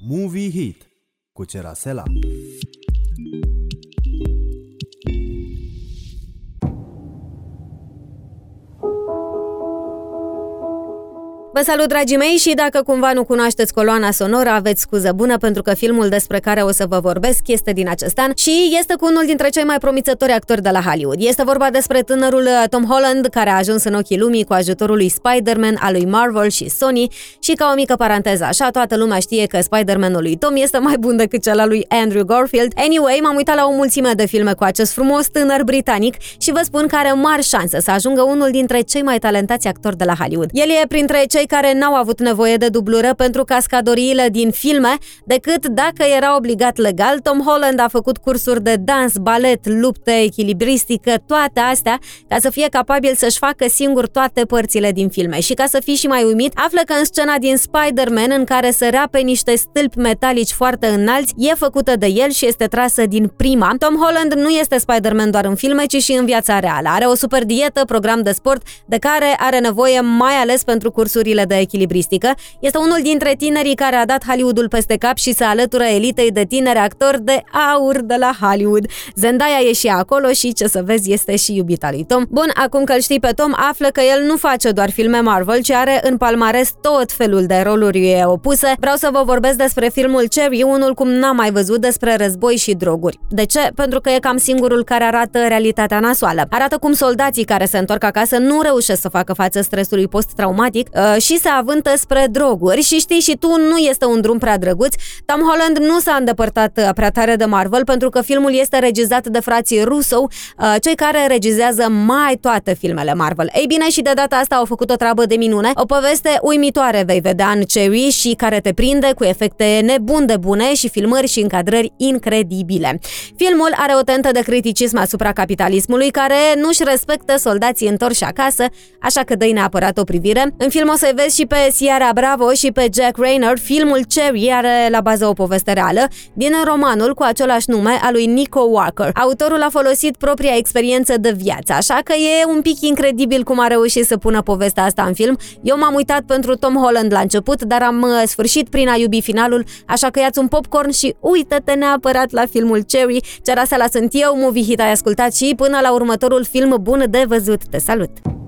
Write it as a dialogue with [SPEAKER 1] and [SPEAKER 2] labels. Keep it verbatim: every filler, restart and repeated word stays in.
[SPEAKER 1] Movie Hit cu Cerasela.
[SPEAKER 2] Vă salut, dragii mei, și dacă cumva nu cunoașteți coloana sonoră, aveți scuză bună, pentru că filmul despre care o să vă vorbesc este din acest an și este cu unul dintre cei mai promițători actori de la Hollywood. Este vorba despre tânărul Tom Holland, care a ajuns în ochii lumii cu ajutorul lui Spider-Man, al lui Marvel și Sony. Și ca o mică paranteză așa, toată lumea știe că Spider-Man-ul lui Tom este mai bun decât cel al lui Andrew Garfield. Anyway, m-am uitat la o mulțime de filme cu acest frumos tânăr britanic și vă spun că are mari șanse să ajungă unul dintre cei mai talentați actori de la Hollywood. El e printre cei care n-au avut nevoie de dublură pentru cascadoriile din filme, decât dacă era obligat legal. Tom Holland a făcut cursuri de dans, balet, luptă, echilibristică, toate astea, ca să fie capabil să-și facă singur toate părțile din filme. Și ca să fii și mai uimit, află că în scena din Spider-Man, în care sărea pe niște stâlpi metalici foarte înalți, e făcută de el și este trasă din prima. Tom Holland nu este Spider-Man doar în filme, ci și în viața reală. Are o super dietă, program de sport, de care are nevoie mai ales pentru cursurile de echilibristică. Este unul dintre tinerii care a dat Hollywoodul peste cap și se alătură elitei de tineri actori de aur de la Hollywood. Zendaya e și acolo și, ce să vezi, este și iubita lui Tom. Bun, acum că îl știi pe Tom, află că el nu face doar filme Marvel, ci are în palmares tot felul de roluri opuse. Vreau să vă vorbesc despre filmul Cherry, unul cum n-am mai văzut, despre război și droguri. De ce? Pentru că e cam singurul care arată realitatea nasoală. Arată cum soldații care se întorc acasă nu reușesc să facă față stresului post-traumatic uh, și se avântă spre droguri. Și știi și tu, nu este un drum prea drăguț. Tom Holland nu s-a îndepărtat prea tare de Marvel, pentru că filmul este regizat de frații Russo, cei care regizează mai toate filmele Marvel. Ei bine, și de data asta au făcut o treabă de minune. O poveste uimitoare vei vedea în Cherry și care te prinde, cu efecte nebun de bune și filmări și încadrări incredibile. Filmul are o tentă de criticism asupra capitalismului, care nu-și respectă soldații întorși acasă, așa că dă-i neapărat o privire. În film o să-i vezi și pe Ciara Bravo și pe Jack Reynor. Filmul Cherry are la bază o poveste reală din romanul cu același nume al lui Nico Walker. Autorul a folosit propria experiență de viață, așa că e un pic incredibil cum a reușit să pună povestea asta în film. Eu m-am uitat pentru Tom Holland la început, dar am sfârșit prin a iubi finalul, așa că ia-ți un popcorn și uită-te neapărat la filmul Cherry. Cerasela sunt eu, Movie Hit ai ascultat și până la următorul film bun de văzut. Te salut!